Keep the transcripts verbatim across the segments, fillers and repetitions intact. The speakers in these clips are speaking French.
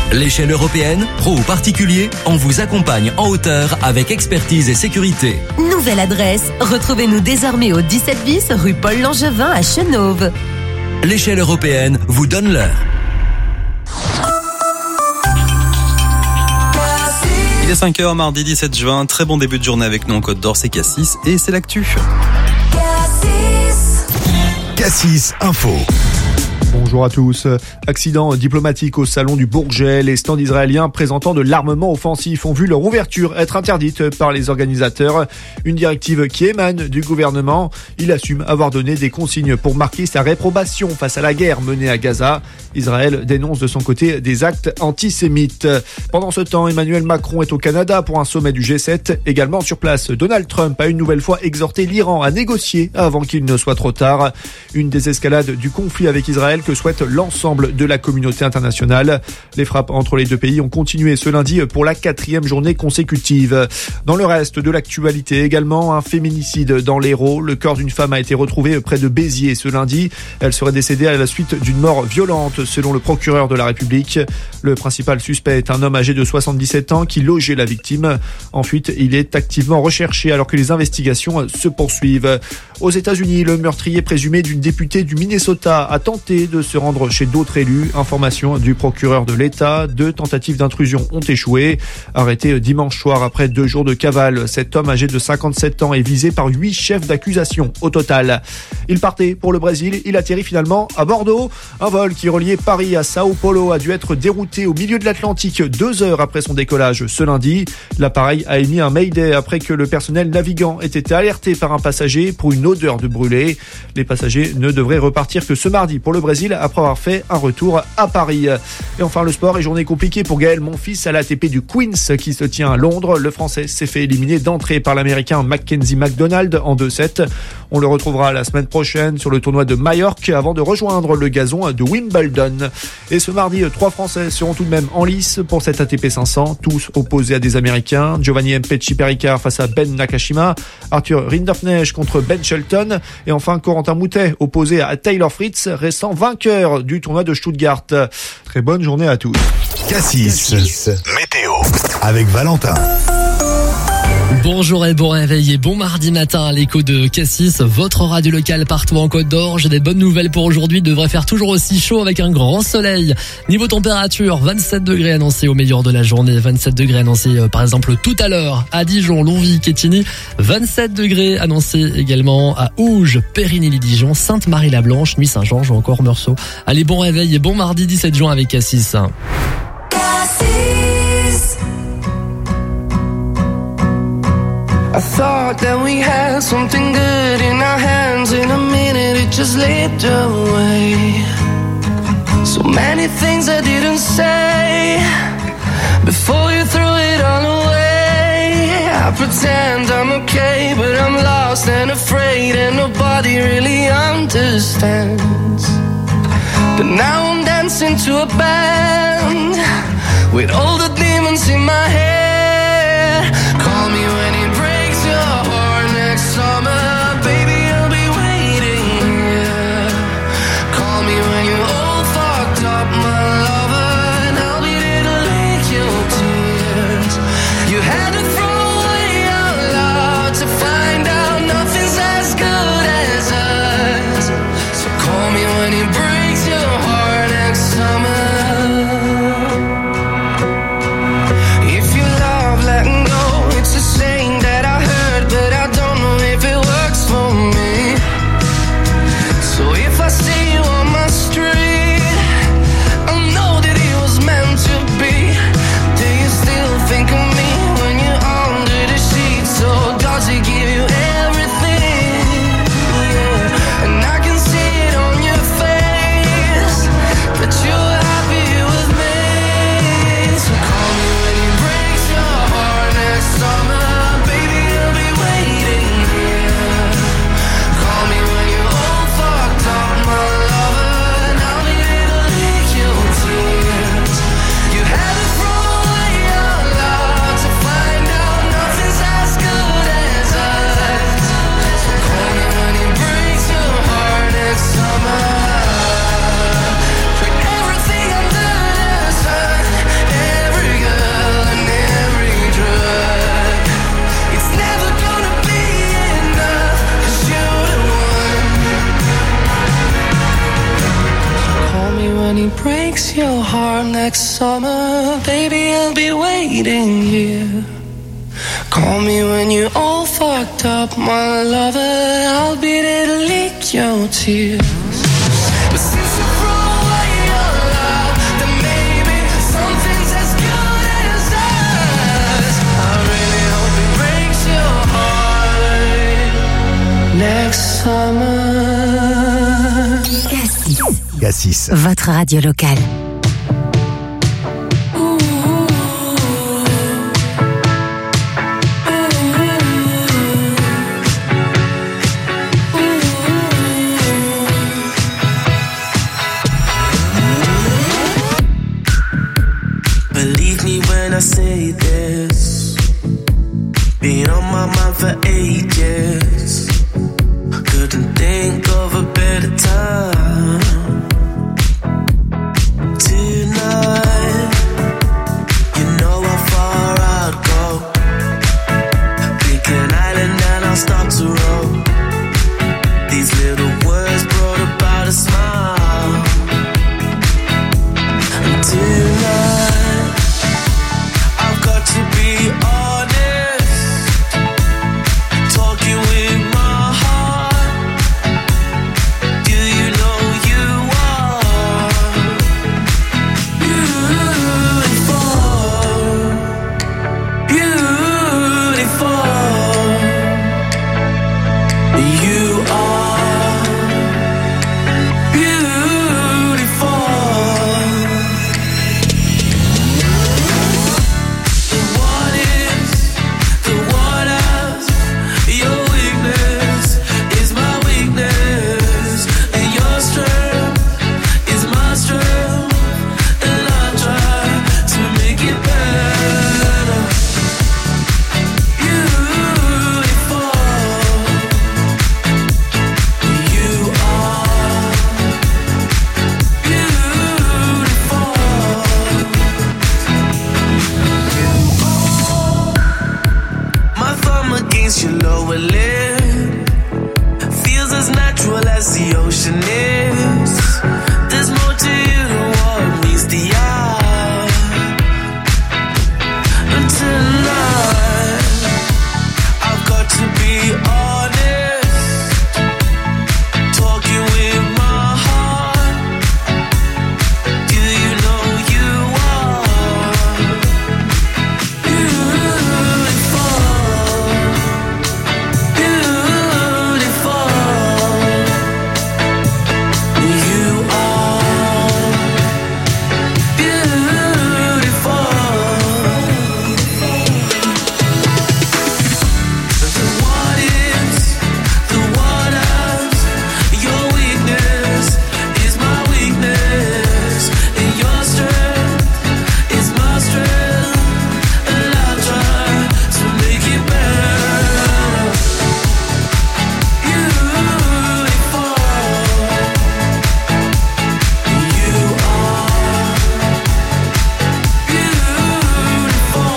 L'échelle européenne, pro ou particulier, on vous accompagne en hauteur avec expertise et sécurité. Nouvelle adresse, retrouvez-nous désormais au dix-sept bis rue Paul Langevin à Chenôve. L'échelle européenne vous donne l'heure. Il est cinq heures, mardi dix-sept juin. Très bon début de journée avec nous en Côte d'Or, c'est Cassis et c'est l'actu. Cassis Info. Bonjour à tous. Accident diplomatique au salon du Bourget. Les stands israéliens présentant de l'armement offensif ont vu leur ouverture être interdite par les organisateurs. Une directive qui émane du gouvernement. Il assume avoir donné des consignes pour marquer sa réprobation face à la guerre menée à Gaza. Israël dénonce de son côté des actes antisémites. Pendant ce temps, Emmanuel Macron est au Canada pour un sommet du G sept. Également sur place, Donald Trump a une nouvelle fois exhorté l'Iran à négocier avant qu'il ne soit trop tard. Une désescalade du conflit avec Israël que souhaite l'ensemble de la communauté internationale. Les frappes entre les deux pays ont continué ce lundi pour la quatrième journée consécutive. Dans le reste de l'actualité également, un féminicide dans l'Hérault. Le corps d'une femme a été retrouvé près de Béziers ce lundi. Elle serait décédée à la suite d'une mort violente selon le procureur de la République. Le principal suspect est un homme âgé de soixante-dix-sept ans qui logeait la victime. En fuite, il est activement recherché alors que les investigations se poursuivent. Aux États-Unis, le meurtrier présumé d'une députée du Minnesota a tenté de se rendre chez d'autres élus. Information du procureur de l'État. Deux tentatives d'intrusion ont échoué. Arrêté dimanche soir après deux jours de cavale, cet homme âgé de cinquante-sept ans est visé par huit chefs d'accusation au total. Il partait pour le Brésil. Il atterrit finalement à Bordeaux. Un vol qui reliait Paris à Sao Paulo a dû être dérouté au milieu de l'Atlantique deux heures après son décollage ce lundi. L'appareil a émis un mayday après que le personnel navigant ait été alerté par un passager pour une odeur de brûlé. Les passagers ne devraient repartir que ce mardi pour le Brésil après avoir fait un retour à Paris. Et enfin le sport et journée compliquée pour Gaël Monfils à l'A T P du Queens qui se tient à Londres. Le Français s'est fait éliminer d'entrée par l'Américain Mackenzie McDonald en deux sept. On le retrouvera la semaine prochaine sur le tournoi de Majorque avant de rejoindre le gazon de Wimbledon. Et ce mardi, trois Français seront tout de même en lice pour cette A T P cinq cents, tous opposés à des Américains. Giovanni Mpetshi Perricard face à Ben Nakashima, Arthur Rinderknecht contre Ben Shelton et enfin Corentin Moutet opposé à Taylor Fritz, restant vainqueur du tournoi de Stuttgart. Très bonne journée à tous. Cassis, Cassis. Météo avec Valentin. Bonjour et bon réveil et bon mardi matin à l'écho de Cassis, votre radio locale partout en Côte d'Or. J'ai des bonnes nouvelles pour aujourd'hui, il devrait faire toujours aussi chaud avec un grand soleil. Niveau température, vingt-sept degrés annoncés au meilleur de la journée, vingt-sept degrés annoncés euh, par exemple tout à l'heure à Dijon, Longwy, Quetigny, vingt-sept degrés annoncés également à Ouge, Périgny-les-Dijon, Sainte-Marie-la-Blanche, Nuit-Saint-Georges ou encore Meursault. Allez, bon réveil et bon mardi dix-sept juin avec Cassis. I thought that we had something good in our hands. In a minute it just slipped away. So many things I didn't say before you threw it all away. I pretend I'm okay, but I'm lost and afraid, and nobody really understands. But now I'm dancing to a band with all the demons in my head. Call me when it breaks your heart next summer, baby, I'll be waiting here. Call me when you're all fucked up, my lover, and I'll be there to lick your tears. You had to throw away our love to find out nothing's as good as us. So call me when it breaks your heart next summer. If you love letting go, it's the same it breaks your heart next summer, baby, I'll be waiting here. Call me when you're all fucked up, my lover, I'll be there to lick your tears. But since you throw away your love, then maybe something's as good as us. I really hope it breaks your heart next summer. Cassis, Cassis. votre radio locale. Believe me when I say this, been on my mind for ages. Couldn't think of a better time. Tonight, you know how far I'd go. Pick an island and I'll start to roll. These little words brought about a smile. And tonight, I've got to be honest, talking with my heart. Do you know you are beautiful, beautiful. You are beautiful. The what is, the what else, your weakness is my weakness, and your strength is my strength, and I try to make it better. Beautiful, you are beautiful. My thumb against your lower lip feels as natural as the ocean is. There's more to you than what meets the eye. And tonight, I've got to be honest, talking with my heart. Do you know you are beautiful, beautiful. You are beautiful. The what is, the what else, your weakness is my weakness, and your strength is my strength, and I try to make it better. Beautiful, you are beautiful.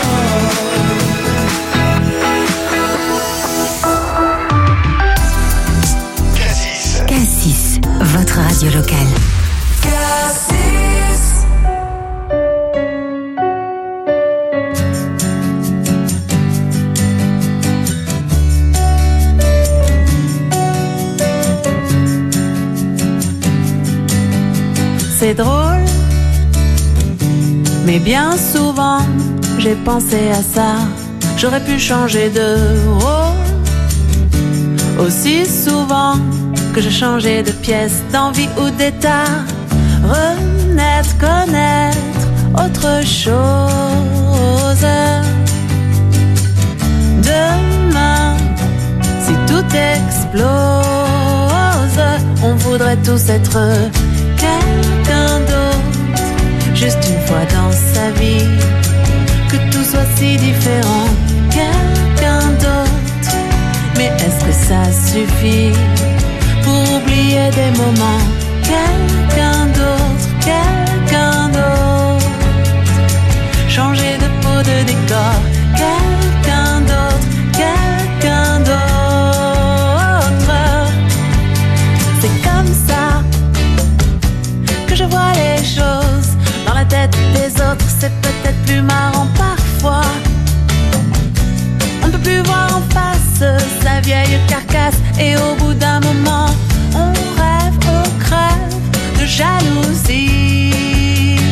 Cassis. Cassis, votre radio locale. Cassis. C'est drôle, mais bien souvent j'ai pensé à ça. J'aurais pu changer de rôle aussi souvent que j'ai changé de pièce, d'envie ou d'état. Renaître, connaître autre chose. Demain, si tout explose, on voudrait tous être quelqu'un d'autre, juste une fois dans sa vie, que tout soit si différent, quelqu'un d'autre. Mais est-ce que ça suffit pour oublier des moments? Quelqu'un d'autre, quelqu'un d'autre, changer de peau, de décor, quelqu'un d'autre, quelqu'un d'autre. C'est comme ça Et au bout d'un moment, on rêve, on crève de jalousie.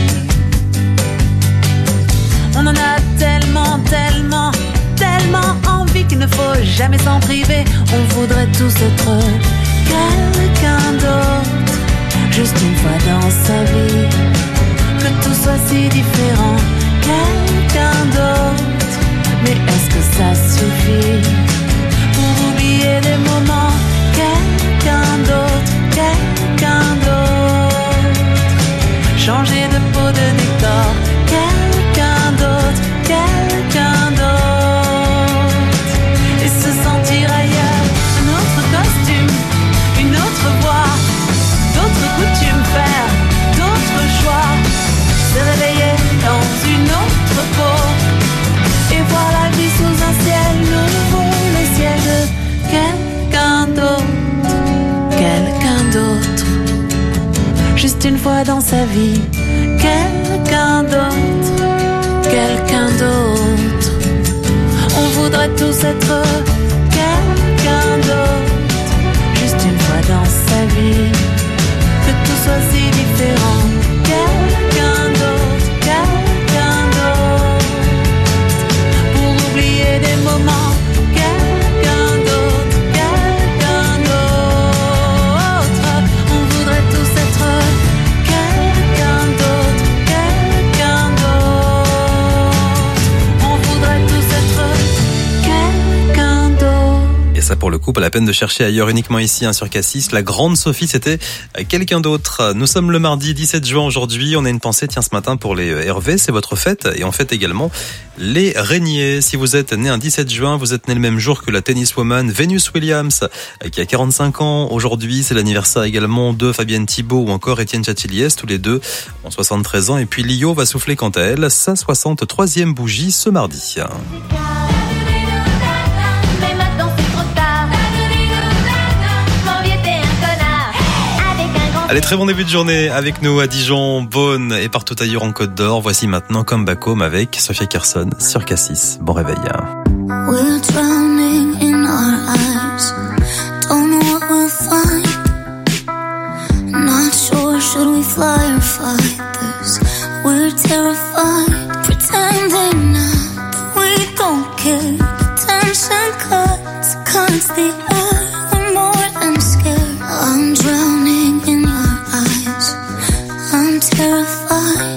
On en a tellement, tellement, tellement envie qu'il ne faut jamais s'en priver. On voudrait tous être quelqu'un d'autre, juste une fois dans sa vie. Que tout soit si différent, quelqu'un d'autre. Mais est-ce que ça suffit pour oublier les moments? Quelqu'un d'autre, quelqu'un d'autre. Changer de peau, de décor. Quelqu'un d'autre, quelqu'un d'autre. Et se sentir ailleurs. Un autre costume, une autre voix, d'autres coutumes, faire d'autres choix. Se réveiller dans une autre peau et voir la vie sous un ciel nouveau, le ciel de quelqu'un d'autre, quelqu'un d'autre. Juste une fois dans sa vie, quelqu'un d'autre, quelqu'un d'autre. On voudrait tous être quelqu'un d'autre, juste une fois dans sa vie. Que tout soit si différent, quelqu'un d'autre, quelqu'un d'autre. Pour oublier des moments, quelqu'un d'autre, quelqu'un d'autre. On voudrait tous être quelqu'un d'autre, quelqu'un d'autre. On voudrait tous être quelqu'un d'autre. Et ça, pour le coup, pas la peine de chercher ailleurs, uniquement ici, hein, sur Cassis. La grande Sophie, c'était quelqu'un d'autre. Nous sommes le mardi dix-sept juin aujourd'hui. On a une pensée, tiens, ce matin pour les Hervé. C'est votre fête. Et on fête également les Régnier. Si vous êtes né un dix-sept juin, vous êtes né le même jour que la tenniswoman Venus Williams, qui a quarante-cinq ans. Aujourd'hui, c'est l'anniversaire également de Fabienne Thibault ou encore Étienne Chatiliès. Tous les deux ont soixante-treize ans. Et puis Lio va souffler quant à elle sa soixante-troisième bougie ce mardi. Allez, très bon début de journée avec nous à Dijon, Beaune et partout ailleurs en Côte d'Or. Voici maintenant Come Back Home avec Sophia Kerson sur Cassis. Bon réveil. We're drowning in our eyes. Don't know what we'll find. Not sure, should we fly or fight this? We're terrified, pretending now that we don't care. The tension cuts, cuts the air. We're more than scared. I'm drowning in your eyes. I'm terrified.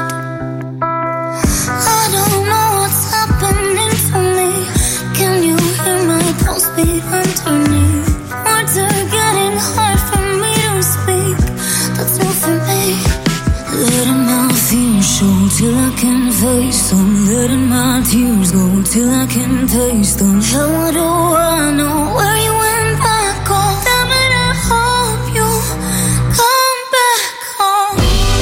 I don't know what's happening to me. Can you hear my pulse beat underneath? Words are getting hard for me to speak. That's new for me. Letting my fears show till I can face them. Letting my tears go till I can taste them. How do I know where you went back home? Damn it, I hope you come back home.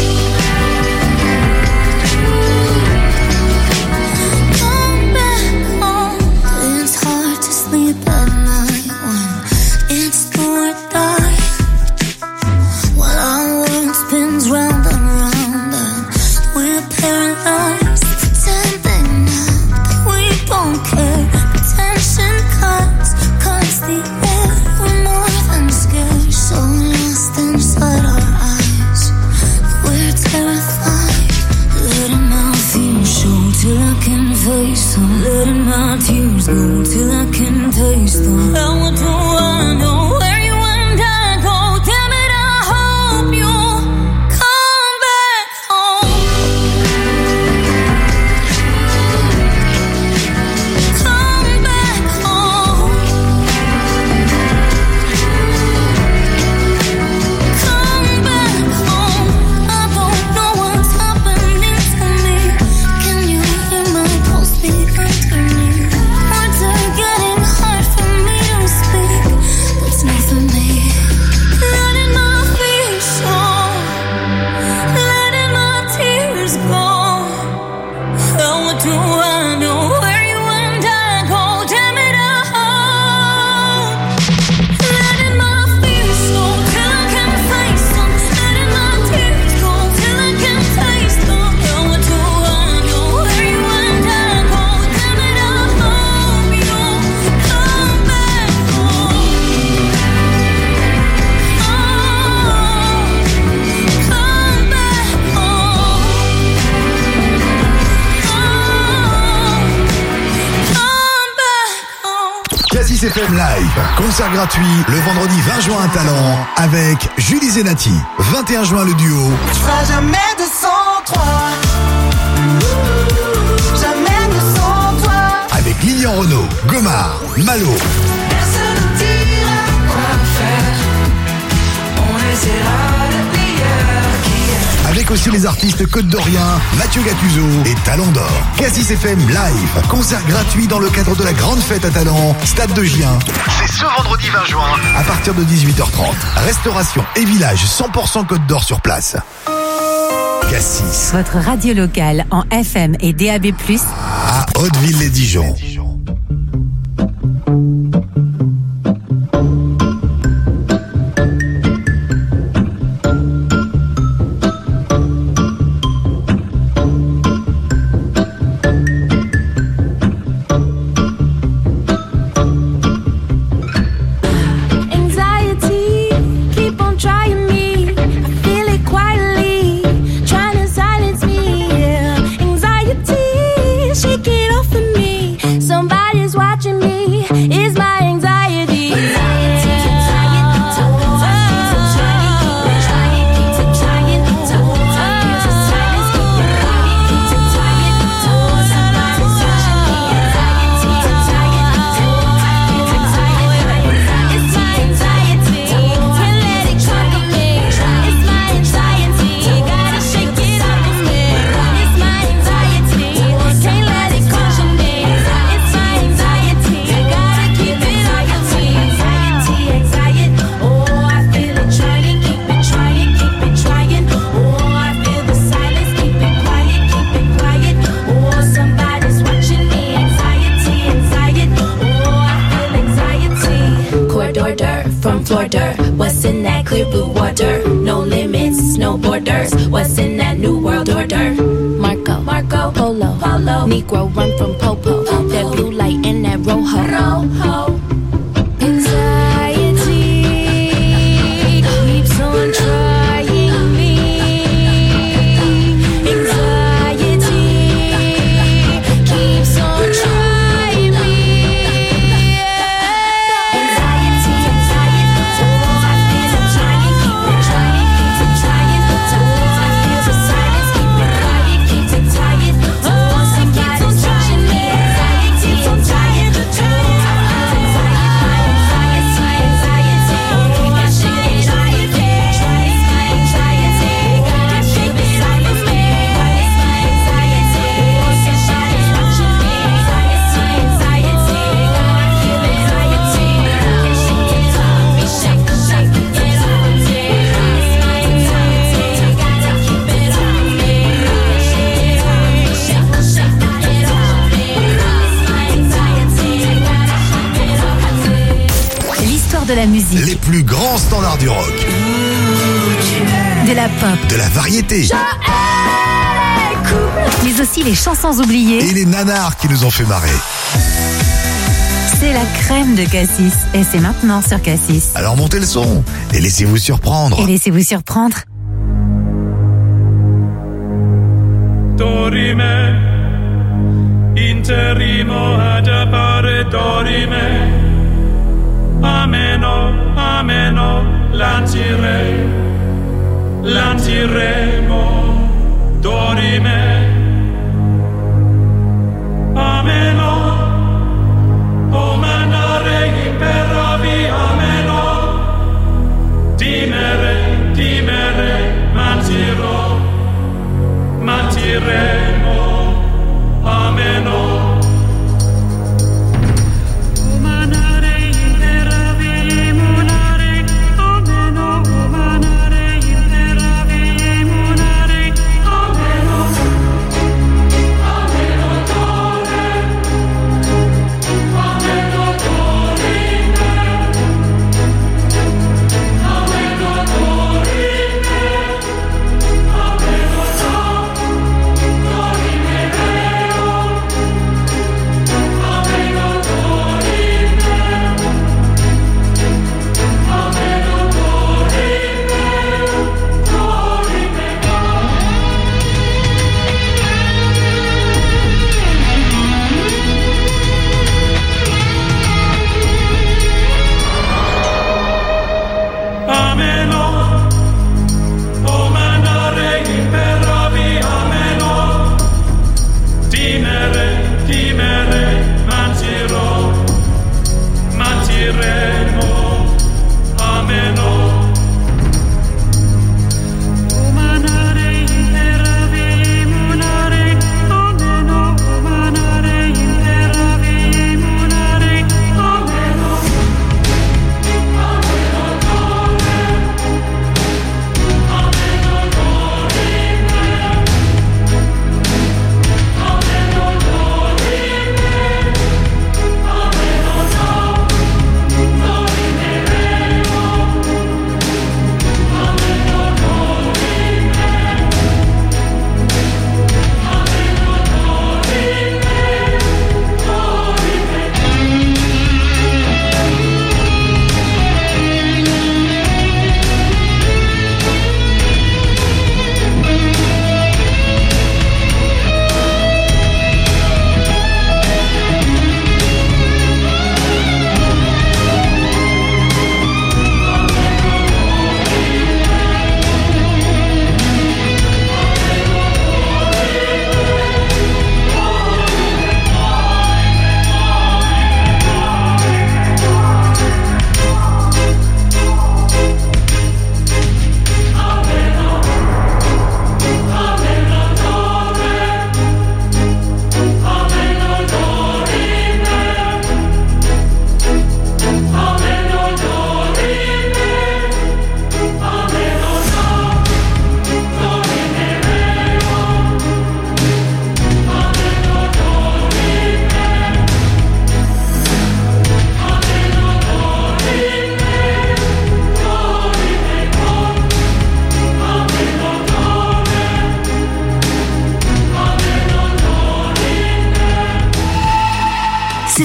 Come back home. It's hard to sleep at night when it's do or die. While our world spins round and round and we're paralyzed, pretending now that we don't care. The tension cuts, cuts the air. We're more than scared, so lost inside our eyes. We're terrified, letting my fears show till I can face them. Letting my tears go till I can taste them. How do I know where you and I go? Damn it, I hope you come back home. Come back home. Come back home. I don't know what's happening to me. Can you hear my pulse beat underneath? Words are getting hard for me to speak. Cassis F M Live, concert gratuit le vendredi vingt juin à Talent avec Julie Zenati. vingt et un juin le duo. Tu feras jamais de sans toi. Jamais de sans toi. Avec Lilian Renaud, Gomard, Malo. Personne ne dira quoi faire. On essaiera le meilleur qui est. Avec aussi les artistes Côte d'Orient, Mathieu Gattuso et Talent d'Or. Cassis F M Live, concert gratuit dans le cadre de la grande fête à Talent, Stade de Gien. C'est ce vendredi vingt juin, à partir de dix-huit heures trente. Restauration et village cent pour cent Côte d'Or sur place. Cassis. Votre radio locale en F M et D A B plus, à Hauteville-les-Dijon. What's in that clear blue water? No limits, no borders. What's in that new world order? Marco, Marco, Polo, Polo. Negro run from Popo. Popo. That blue light and that rojo. Rojo. Anxiety keeps on trying me. Anxiety keeps on trying me. Anxiety, anxiety. Oh, I feel it trying, keep it trying, keep it trying. Oh, I feel the silence, keep it quiet, keep it tired. Oh, somebody's watching me. Anxiety, I'm tired of trying. L'histoire de la musique, Les plus grands standards du rock, de la pop, de la variété mais aussi les chansons oubliées. et les nanars qui nous ont fait marrer. C'est la crème de Cassis et c'est maintenant sur Cassis. Alors montez le son et laissez-vous surprendre. Et laissez-vous surprendre. Dorime, interrimo ad appare dorime. Ameno, ameno, lancire, lanciremo, dorime. Ameno, o mandare imperavi, ameno. Timere, timere, mantirò, mantiremo, ameno.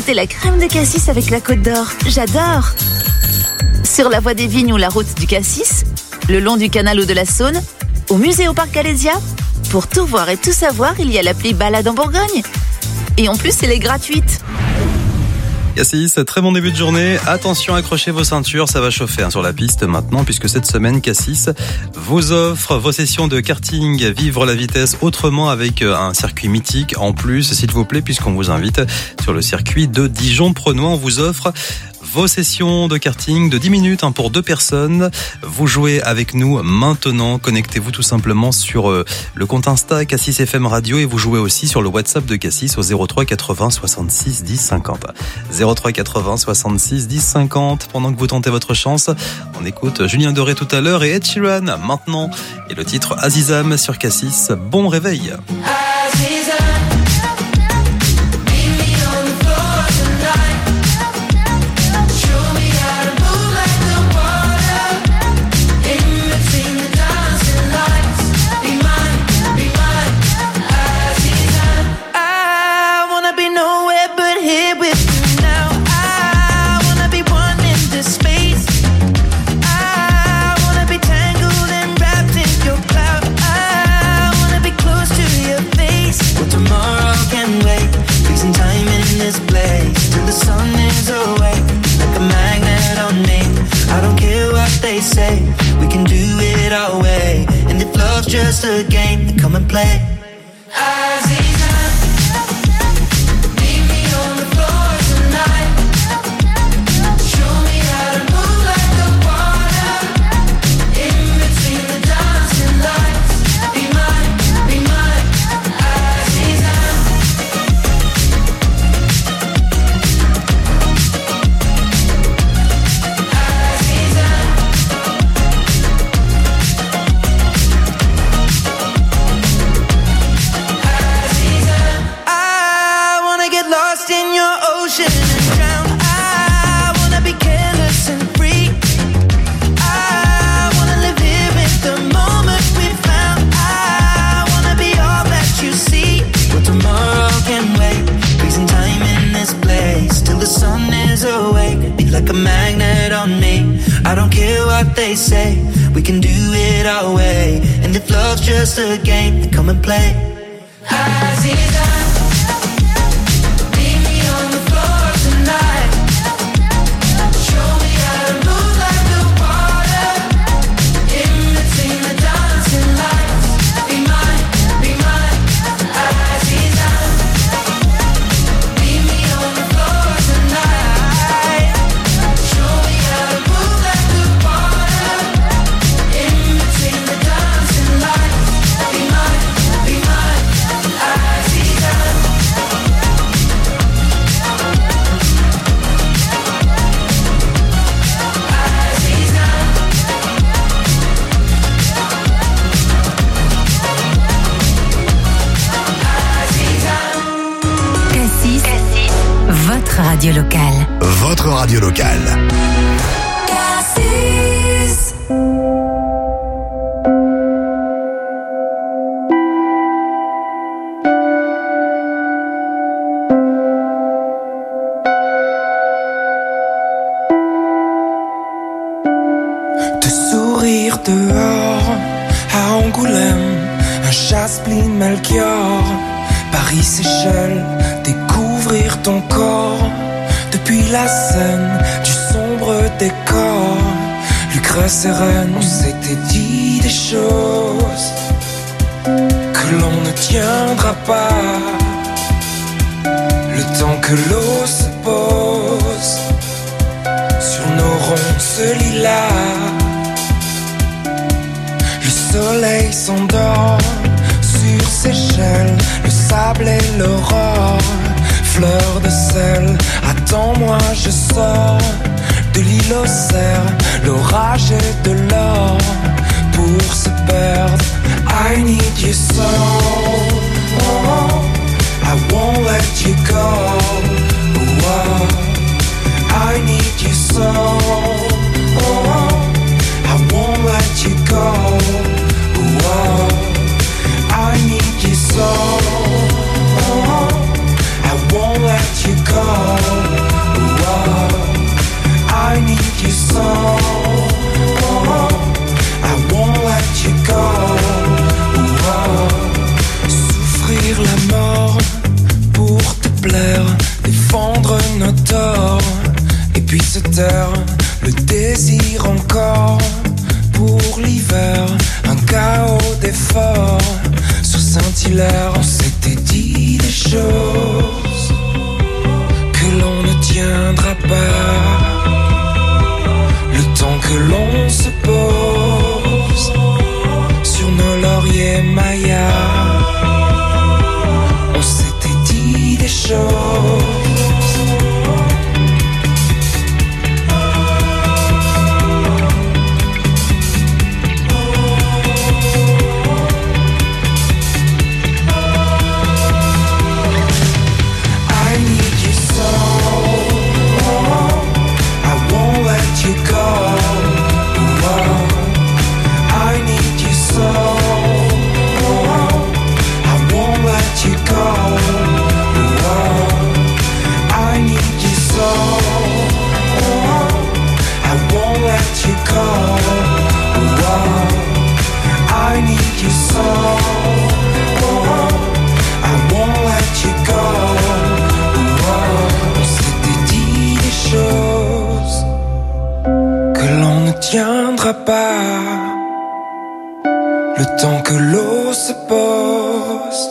goûter la crème de cassis avec la Côte d'Or. J'adore. Sur la voie des Vignes ou la route du Cassis, le long du canal ou de la Saône, au musée au parc Alésia. Pour tout voir et tout savoir, il y a l'appli Balade en Bourgogne. Et en plus, elle est gratuite. Cassis, très bon début de journée. Attention, accrochez vos ceintures, ça va chauffer hein, sur la piste maintenant, puisque cette semaine, Cassis vous offre vos sessions de karting, vivre la vitesse autrement avec un circuit mythique. En plus, s'il vous plaît, puisqu'on vous invite sur le circuit de Dijon-Prenois, on vous offre vos sessions de karting de dix minutes hein, pour deux personnes. Vous jouez avec nous maintenant. Connectez-vous tout simplement sur euh, le compte Insta Cassis F M Radio et vous jouez aussi sur le WhatsApp de Cassis au zéro trois quatre-vingts soixante-six dix cinquante. zéro trois quatre-vingts soixante-six dix cinquante. Pendant que vous tentez votre chance, on écoute Julien Doré tout à l'heure et Ed Sheeran maintenant. Et le titre Azizam sur Cassis. Bon réveil. Azizam. Say we can do it our way, and if love's just a game, then come and play. They say we can do it our way, and if love's just a game, then come and play. Azizam. Radio locale. Votre radio locale. Cassis. De sourire dehors à Angoulême, un Chasse-Plie Melchior, Paris Seychelles, découvrir ton corps. Depuis la scène du sombre décor, Lucrèce et Reine, on s'était dit des choses que l'on ne tiendra pas. Le temps que l'eau se pose sur nos ronces lilas, le soleil s'endort sur Seychelles, le sable et l'aurore. Fleur de sel, attends-moi, je sors de l'île aux cerfs, l'orage et de l'or pour se perdre. I need you so, oh, I won't let you go. Oh, I need you so, oh, I won't let you go. Oh, I need you so, oh, I won't let you go. si l'heure, on s'était dit des choses que l'on ne tiendra pas. Le temps que l'on se pose sur nos lauriers mayas, on s'était dit des choses. Tiendra pas le temps que l'eau se pose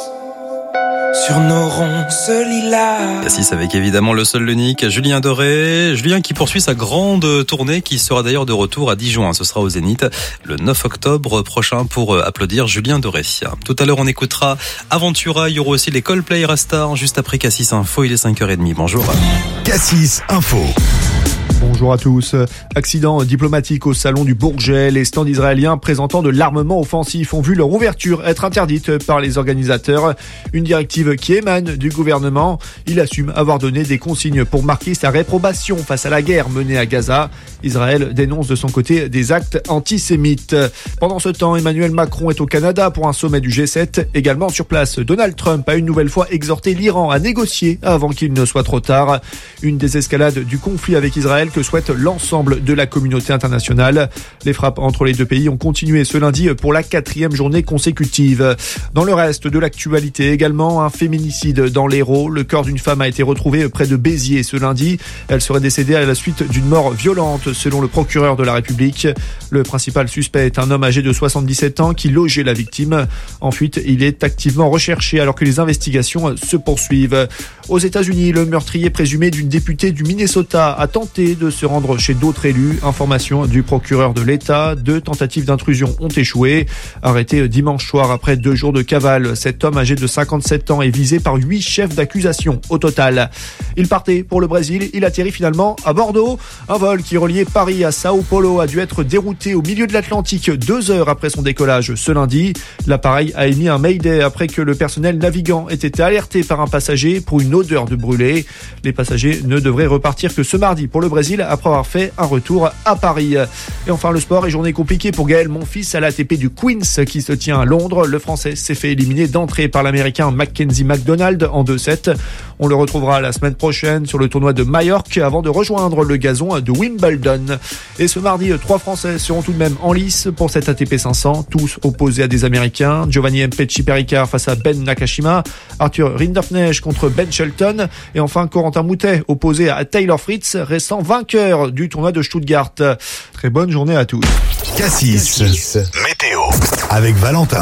sur nos ronces lilas. Cassis avec évidemment le seul l'unique Julien Doré. Julien qui poursuit sa grande tournée, qui sera d'ailleurs de retour à Dijon. Ce sera au Zénith le neuf octobre prochain pour applaudir Julien Doré. Tout à l'heure on écoutera Aventura. Il y aura aussi les Coldplay Restart juste après Cassis Info. Il est cinq heures trente. Bonjour. Cassis Info. Bonjour à tous. Accident diplomatique au salon du Bourget. Les stands israéliens présentant de l'armement offensif ont vu leur ouverture être interdite par les organisateurs. Une directive qui émane du gouvernement. Il assume avoir donné des consignes pour marquer sa réprobation face à la guerre menée à Gaza. Israël dénonce de son côté des actes antisémites. Pendant ce temps, Emmanuel Macron est au Canada pour un sommet du G sept. Également sur place, Donald Trump a une nouvelle fois exhorté l'Iran à négocier avant qu'il ne soit trop tard. Une désescalade du conflit avec Israël que souhaite l'ensemble de la communauté internationale. Les frappes entre les deux pays ont continué ce lundi pour la quatrième journée consécutive. Dans le reste de l'actualité également, un féminicide dans l'Hérault. Le corps d'une femme a été retrouvé près de Béziers ce lundi. Elle serait décédée à la suite d'une mort violente selon le procureur de la République. Le principal suspect est un homme âgé de soixante-dix-sept ans qui logeait la victime. En fuite, il est activement recherché alors que les investigations se poursuivent. Aux États-Unis, le meurtrier présumé d'une députée du Minnesota a tenté de se rendre chez d'autres élus. Information du procureur de l'État. Deux tentatives d'intrusion ont échoué. Arrêté dimanche soir après deux jours de cavale, cet homme âgé de cinquante-sept ans est visé par huit chefs d'accusation au total. Il partait pour le Brésil. Il atterrit finalement à Bordeaux. Un vol qui reliait Paris à Sao Paulo a dû être dérouté au milieu de l'Atlantique deux heures après son décollage ce lundi. L'appareil a émis un mayday après que le personnel navigant ait été alerté par un passager pour une odeur de brûlé. Les passagers ne devraient repartir que ce mardi pour le Brésil après avoir fait un retour à Paris. Et enfin le sport et journée compliquée pour Gaël Monfils à l'A T P du Queens qui se tient à Londres. Le Français s'est fait éliminer d'entrée par l'Américain Mackenzie McDonald en deux sept. On le retrouvera la semaine prochaine sur le tournoi de Majorque avant de rejoindre le gazon de Wimbledon. Et ce mardi, trois Français seront tout de même en lice pour cette A T P cinq cents, tous opposés à des Américains. Giovanni Mpetshi Perricard face à Ben Nakashima, Arthur Rinderknecht contre Ben Shelton et enfin Corentin Moutet opposé à Taylor Fritz, restant vainqueur du tournoi de Stuttgart. Très bonne journée à tous. Cassis, Cassis. Météo avec Valentin.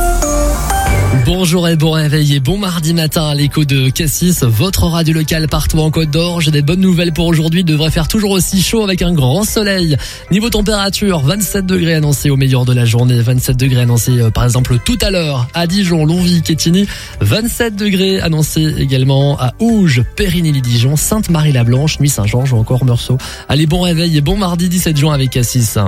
Bonjour et bon réveil et bon mardi matin à l'écho de Cassis, votre radio locale partout en Côte d'Or. J'ai des bonnes nouvelles pour aujourd'hui, il devrait faire toujours aussi chaud avec un grand soleil. Niveau température, vingt-sept degrés annoncés au meilleur de la journée, vingt-sept degrés annoncés euh, par exemple tout à l'heure à Dijon, Longwy, Quetigny, vingt-sept degrés annoncés également à Ouge, Périgny-les-Dijon, Sainte-Marie-la-Blanche, Nuit-Saint-Georges ou encore Meursault. Allez, bon réveil et bon mardi dix-sept juin avec Cassis.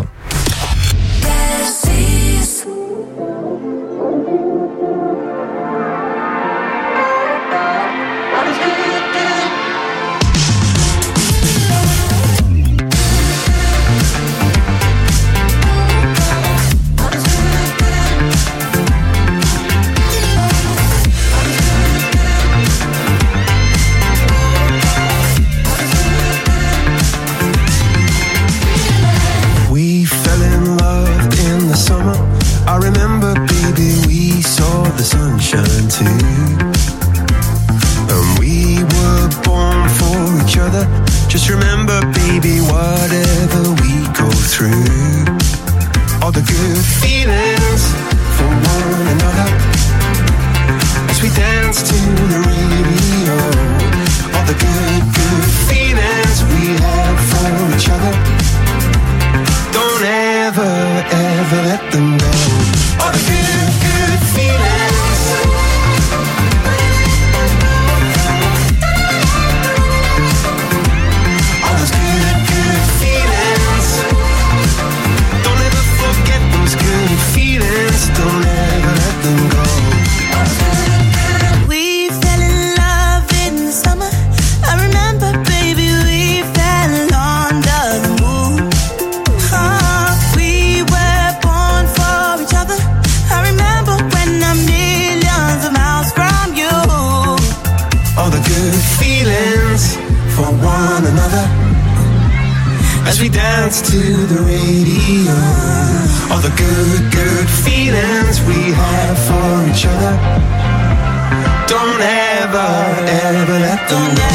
as we dance to the radio. All the good, good feelings we have for each other. Don't ever, ever let them go.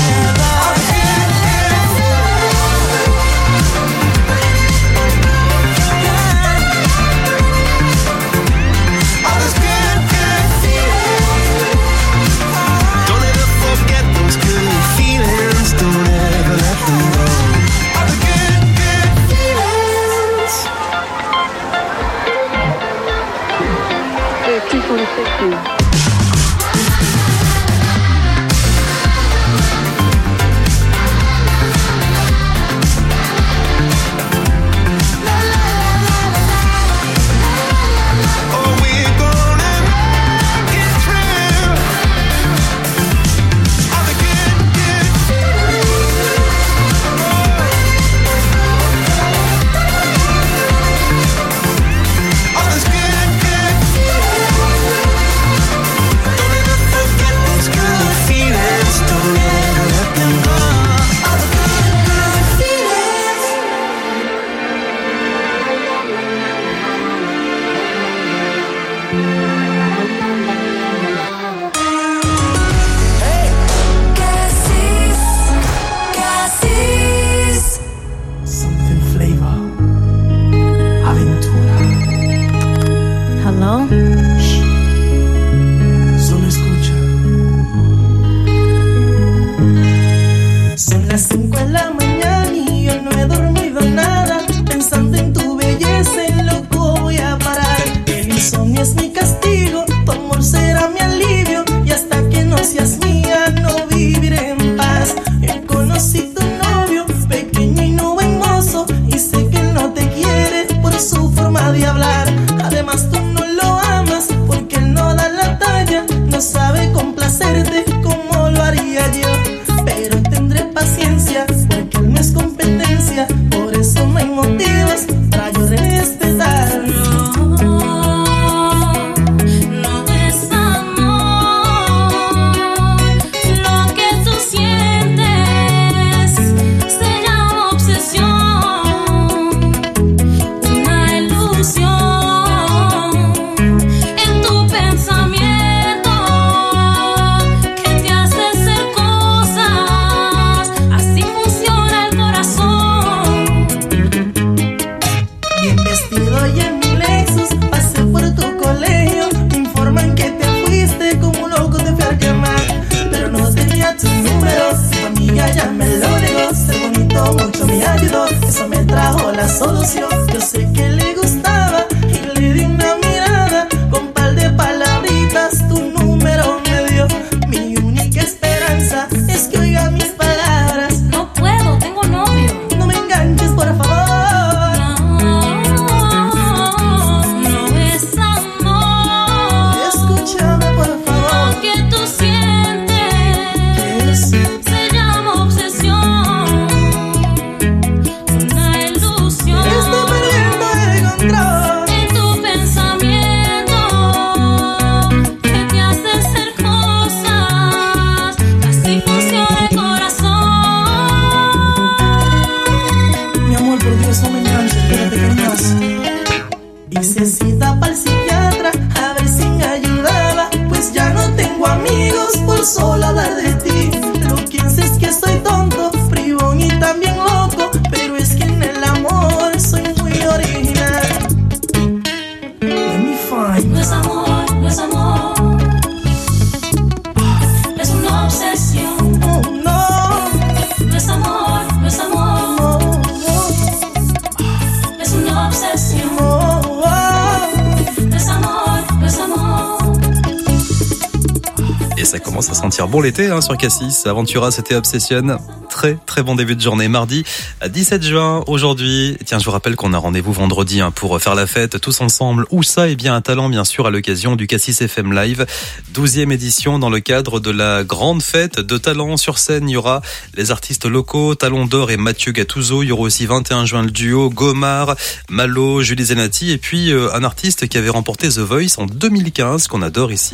Ça commence à sentir bon l'été hein, sur Cassis. Aventura, c'était Obsession. Très très bon début de journée. Mardi dix-sept juin aujourd'hui. Tiens, je vous rappelle qu'on a rendez-vous vendredi hein, pour faire la fête tous ensemble. Où ça? Eh bien, un talent bien sûr à l'occasion du Cassis F M Live. douzième édition dans le cadre de la grande fête de talent. Sur scène, il y aura les artistes locaux, Talon d'Or et Mathieu Gattuso. Il y aura aussi vingt et un juin le duo Gomard, Malo, Julie Zenati et puis euh, un artiste qui avait remporté The Voice en deux mille quinze qu'on adore ici.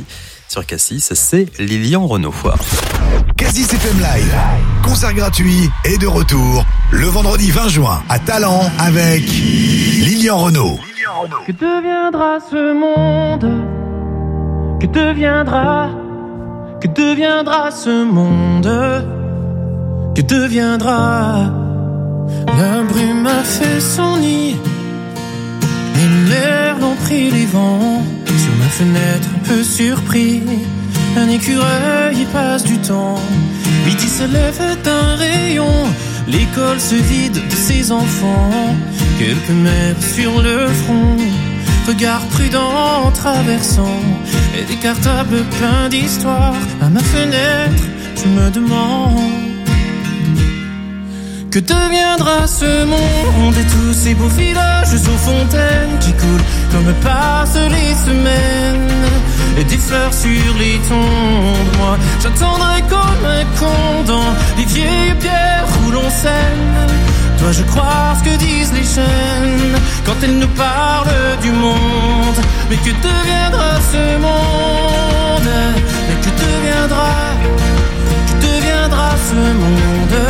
sur Cassis, c'est Lilian Renaud. Cassis F M Live, concert gratuit et de retour le vendredi vingt juin à Talent avec Lilian Renaud. Que deviendra ce monde? Que deviendra? Que deviendra ce monde? Que deviendra? La brume a fait son nid, les merles ont pris les vents. Sur ma fenêtre, un peu surpris, un écureuil y passe du temps. Midi se lève d'un rayon, l'école se vide de ses enfants. Quelques mères sur le front, regard prudent en traversant, et des cartables pleins d'histoires. À ma fenêtre, je me demande que deviendra ce monde et tous ces beaux villages aux fontaines qui coulent comme passent les semaines, et des fleurs sur les tombes. Moi, j'attendrai comme un con dans les vieilles pierres où l'on sème. Dois-je croire ce que disent les chaînes quand elles nous parlent du monde? Mais que deviendra ce monde? Mais que deviendra, que deviendra ce monde?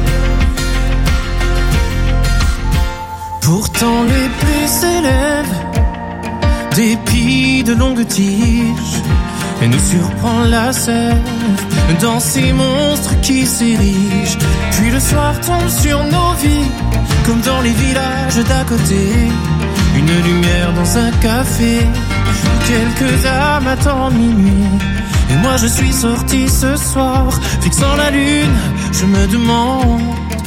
Pourtant les pluies s'élèvent, d'épis de longues tiges, et nous surprend la sève dans ces monstres qui s'érigent. Puis le soir tombe sur nos vies, comme dans les villages d'à côté. Une lumière dans un café, où quelques âmes attendent minuit. Et moi je suis sorti ce soir, fixant la lune, je me demande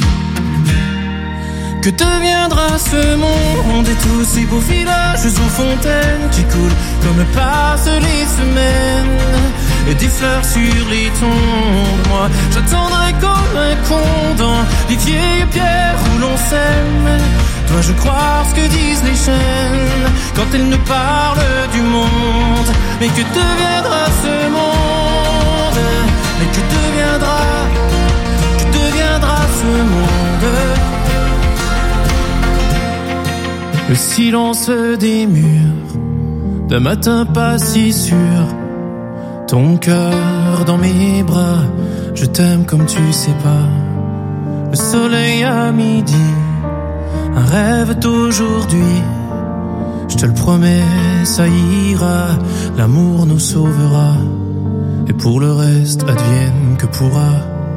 que deviendra ce monde et tous ces beaux villages aux fontaines qui coulent comme passent les semaines, et des fleurs sur les tombes. Moi, j'attendrai comme un con dans les vieilles pierres où l'on sème. Dois-je croire ce que disent les chaînes quand elles nous parlent du monde? Mais que deviendra ce monde? Mais que deviendra, que deviendra ce monde? Le silence des murs, d'un matin pas si sûr. Ton cœur dans mes bras, je t'aime comme tu sais pas. Le soleil à midi, un rêve d'aujourd'hui. Je te le promets, ça ira, l'amour nous sauvera. Et pour le reste, advienne que pourra.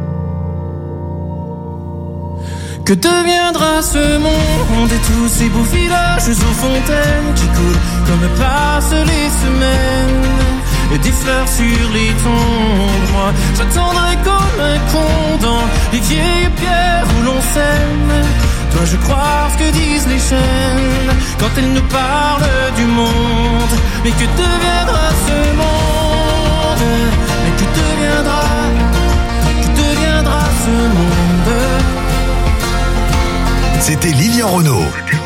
Que deviendra ce monde et tous ces beaux villages aux fontaines qui coulent comme passent les semaines, et des fleurs sur les tombes. Moi, j'attendrai comme un con dans les vieilles pierres où l'on sème. Dois-je croire ce que disent les chaînes quand elles nous parlent du monde? Mais que deviendra ce monde? Mais que deviendra, que deviendra ce monde? C'était Lilian Renaud.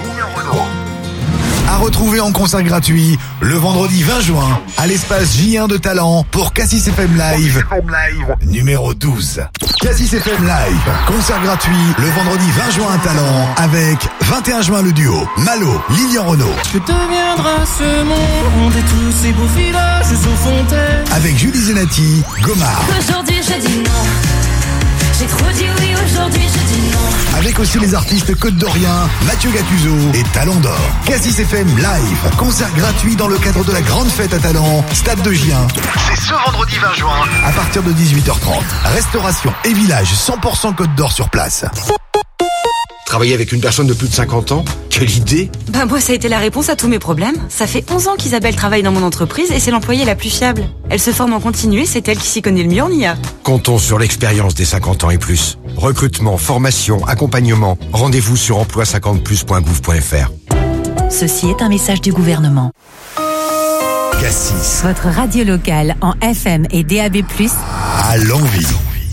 À retrouver en concert gratuit le vendredi vingt juin à l'espace J un de Talent pour Cassis F M Live numéro douze. Cassis F M Live, concert gratuit le vendredi vingt juin à Talent avec vingt et un juin le duo Malo, Lilian Renaud. Que deviendra ce monde et tous ces beaux villages aux fontaines avec Julie Zenati, Gomard. Aujourd'hui je dis non. J'ai trop dit oui, aujourd'hui je dis non. Avec aussi les artistes Côte d'Orient, Mathieu Gattuso et Talent d'Or. Cassis F M Live, concert gratuit dans le cadre de la grande fête à Talent, stade de Gien. C'est ce vendredi vingt juin à partir de dix-huit heures trente. Restauration et village cent pour cent Côte d'Or sur place. Travailler avec une personne de plus de cinquante ans? Quelle idée! Bah moi ça a été la réponse à tous mes problèmes. Ça fait onze ans qu'Isabelle travaille dans mon entreprise et c'est l'employée la plus fiable. Elle se forme en continu et c'est elle qui s'y connaît le mieux en I A. Comptons sur l'expérience des cinquante ans et plus. Recrutement, formation, accompagnement. Rendez-vous sur emploi cinquante plus point gouv point f r. Ceci est un message du gouvernement. Cassis. Votre radio locale en F M et D A B plus, à l'envie.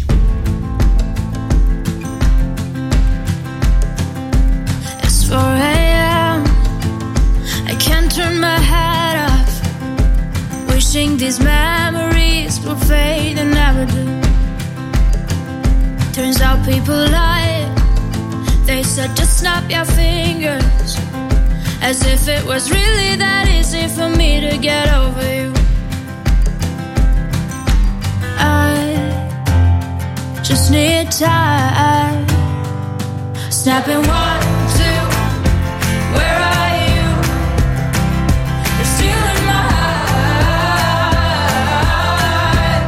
four a.m. I can't turn my head off, wishing these memories will fade and never do. Turns out people lie. They said just snap your fingers, as if it was really that easy for me to get over you. just need time. Snapping one, two, where are you? You're still in my heart.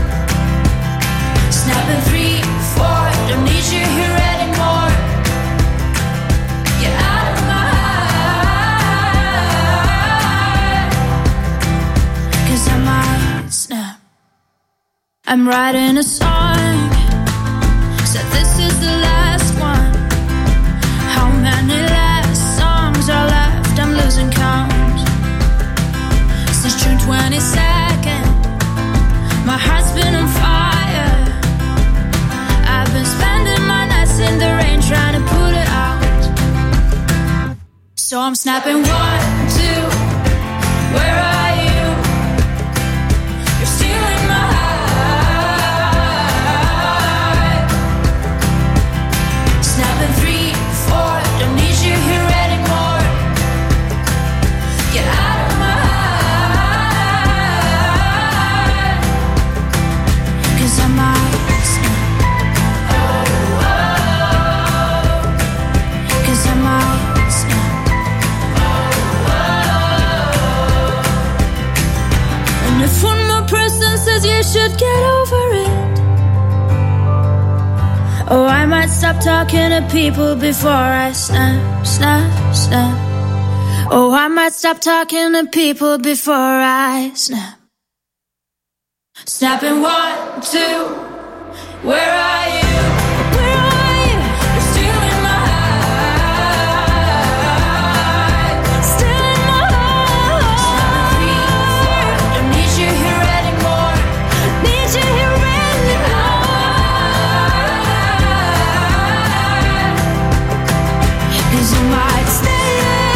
Snapping three, four, don't need you here anymore. You're out of my heart. 'Cause I might snap. I'm writing a song, so this is the last one. How many last songs are left? I'm losing count. Since June twenty-second, my heart's been on fire. I've been spending my nights in the rain trying to put it out. So I'm snapping one, two, where are you? You're still in my heart. Snapping three, four, don't need you here anymore. Get out of my heart. 'Cause I might snap. Oh, oh. 'Cause I might snap. Oh, oh. And if one more person says you should get over it, oh, I might stop talking to people before I snap, snap, snap. Oh, I might stop talking to people before I snap. Snapping one, two, where are you? Where are you? You're still in my heart. Still in my heart. Snapping three, four, don't need you here anymore. Need you here anymore. 'Cause you might stay.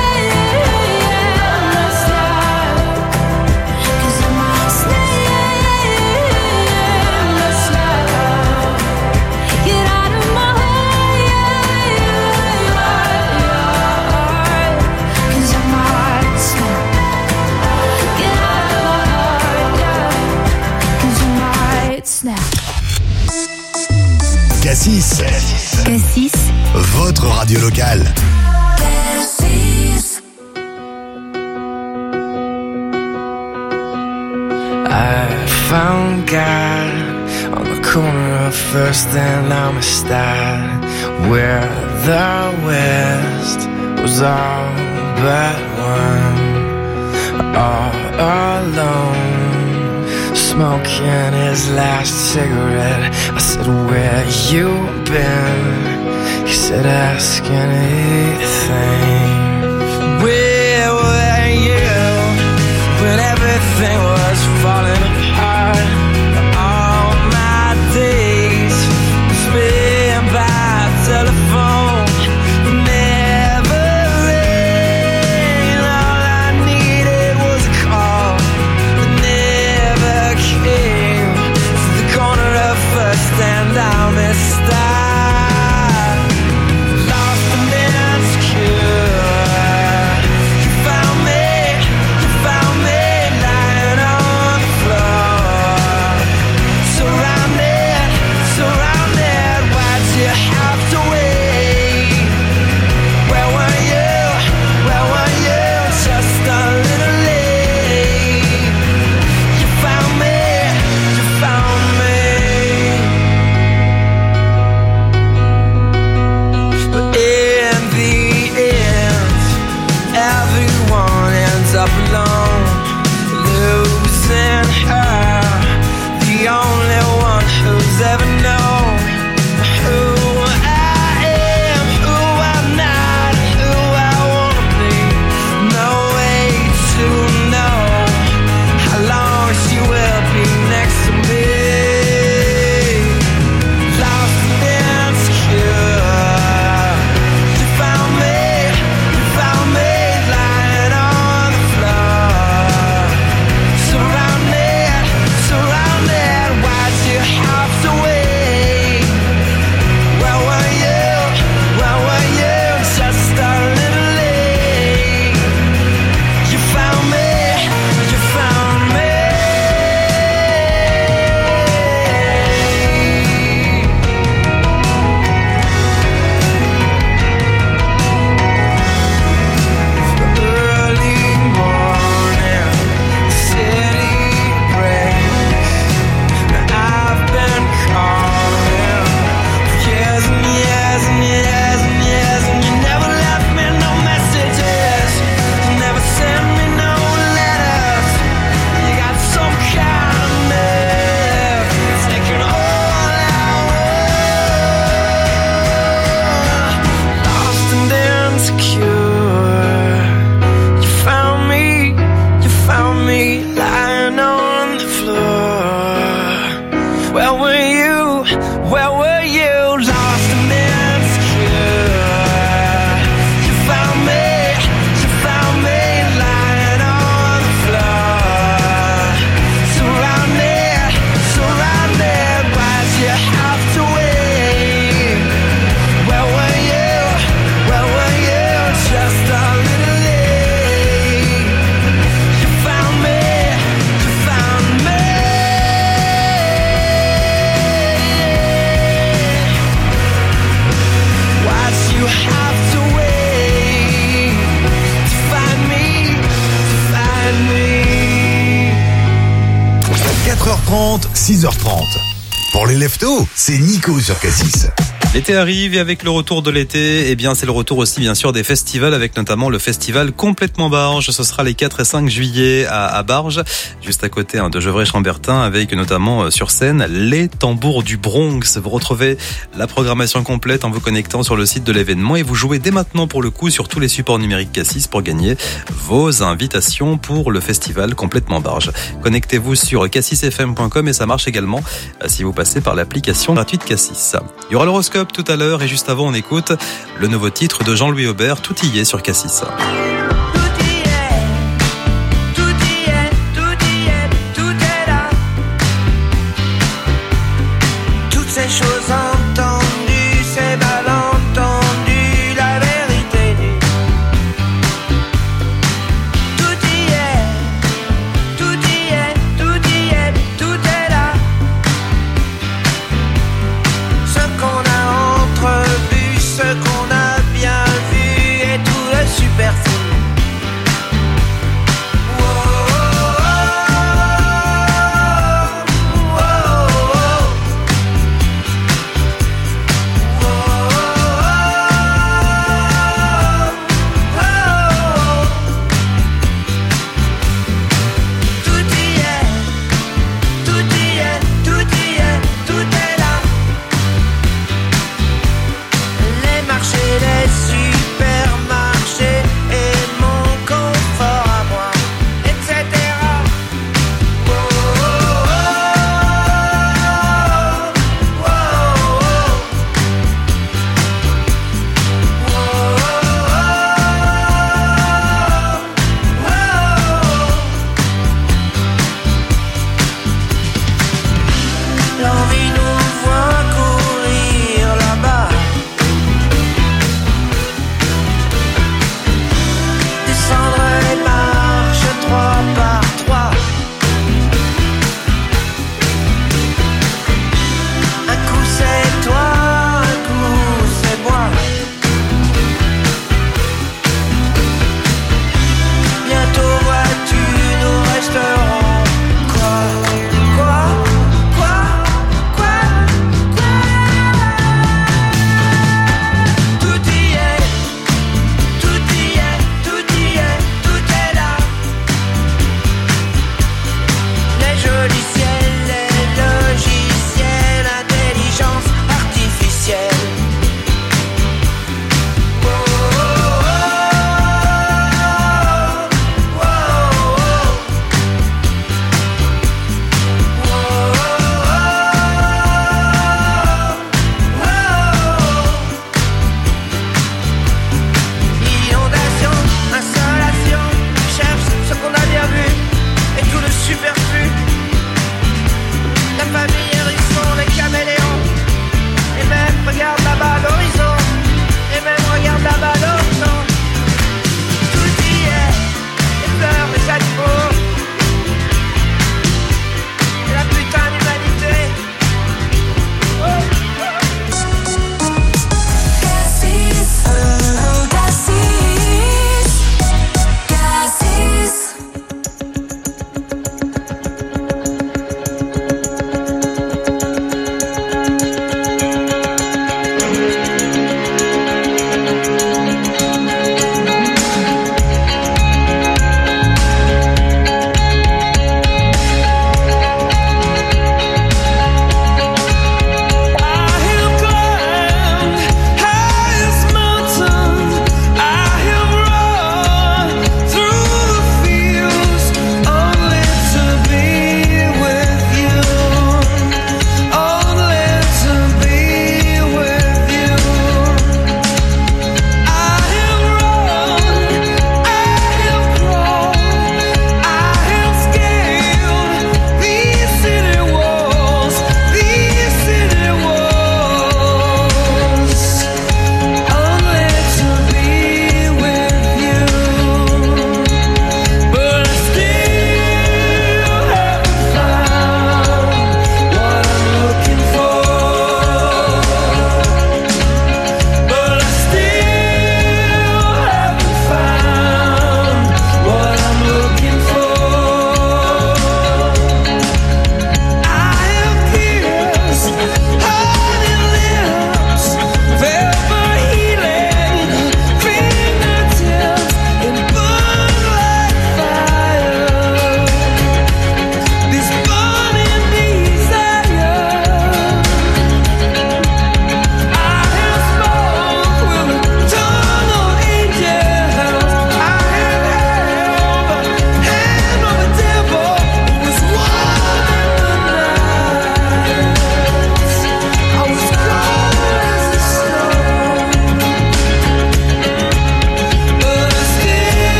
Cause I might stay. Get out of my heart. 'Cause I might snap. Get out of my heart. 'Cause I might snap. Cassis. Cassis. Votre radio locale. I found God on the corner of First and Amistad, where the West was all but one, all alone, smoking his last cigarette. I said, where you been? He said, ask anything. Where were you when everything was falling apart? All my days spent by telephone, never rain. All I needed was a call that never came. To the corner of First and Amistad. Found me, you found me lying on heures trente, six heures trente. Pour les leftos, c'est Nico sur Cassis. L'été arrive et avec le retour de l'été, eh bien c'est le retour aussi bien sûr des festivals avec notamment le festival Complètement Barge. Ce sera les quatre et cinq juillet à, à Barge, juste à côté hein, de Gevrey-Chambertin avec notamment euh, sur scène les Tambours du Bronx. Vous retrouvez la programmation complète en vous connectant sur le site de l'événement et vous jouez dès maintenant pour le coup sur tous les supports numériques Cassis pour gagner vos invitations pour le festival Complètement Barge. Connectez-vous sur cassis f m point com et ça marche également euh, si vous passez par l'application gratuite Cassis. Il y aura l'horoscope tout à l'heure et juste avant on écoute le nouveau titre de Jean-Louis Aubert, Tout y est sur Cassis. Choses entendues, c'est mal entendu, la vérité nue. Tout y est, tout y est, tout y est, tout est là. Ce qu'on a entrevu, ce qu'on a bien vu et tout le superflu.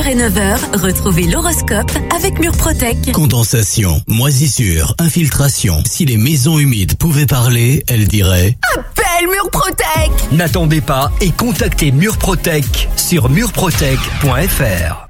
heures et neuf heures, retrouvez l'horoscope avec Murprotec. Condensation, moisissure, infiltration. Si les maisons humides pouvaient parler, elles diraient Appelle Murprotec. n'attendez pas et contactez Murprotec sur murprotec point f r.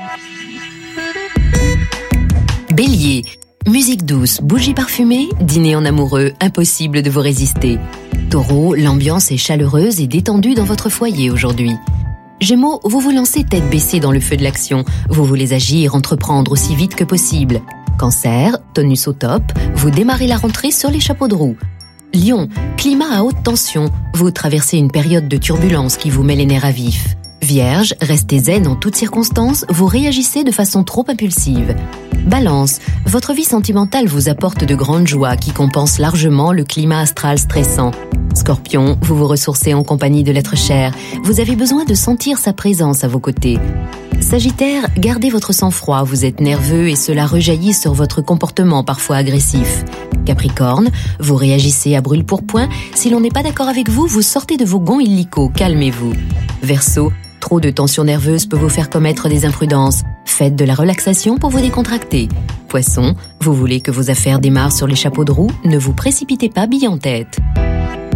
Bélier. Musique douce, bougies parfumées, dîner en amoureux, impossible de vous résister. Taureau, l'ambiance est chaleureuse et détendue dans votre foyer aujourd'hui. Gémeaux, vous vous lancez tête baissée dans le feu de l'action. Vous voulez agir, entreprendre aussi vite que possible. Cancer, tonus au top, vous démarrez la rentrée sur les chapeaux de roue. Lion, climat à haute tension. Vous traversez une période de turbulence qui vous met les nerfs à vif. Vierge, restez zen en toutes circonstances, vous réagissez de façon trop impulsive. Balance, votre vie sentimentale vous apporte de grandes joies qui compensent largement le climat astral stressant. Scorpion, vous vous ressourcez en compagnie de l'être cher. Vous avez besoin de sentir sa présence à vos côtés. Sagittaire, gardez votre sang-froid, vous êtes nerveux et cela rejaillit sur votre comportement parfois agressif. Capricorne, vous réagissez à brûle-pourpoint. Si l'on n'est pas d'accord avec vous, vous sortez de vos gonds illico, calmez-vous. Verseau, trop de tension nerveuse peut vous faire commettre des imprudences. Faites de la relaxation pour vous décontracter. Poisson, vous voulez que vos affaires démarrent sur les chapeaux de roue, ne vous précipitez pas bille en tête.